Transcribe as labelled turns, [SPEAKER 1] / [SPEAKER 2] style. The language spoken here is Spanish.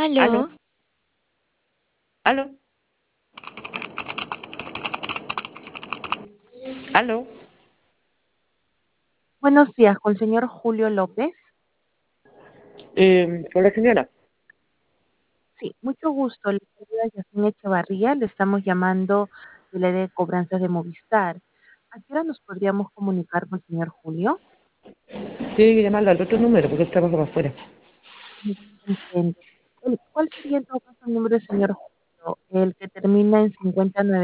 [SPEAKER 1] Aló,
[SPEAKER 2] Aló, aló, aló.
[SPEAKER 1] buenos días, con el señor Julio López.
[SPEAKER 2] Hola señora.
[SPEAKER 1] Sí, mucho gusto. Le saluda Yasmín Echevarría. Le estamos llamando del área de cobranzas de Movistar. ¿A qué hora nos podríamos comunicar con el señor Julio?
[SPEAKER 2] Tiene que llamarlo al otro número porque él trabaja para afuera.
[SPEAKER 1] Entiendo. ¿Cuál sería en todo caso el número del señor Julio? El que termina en 59.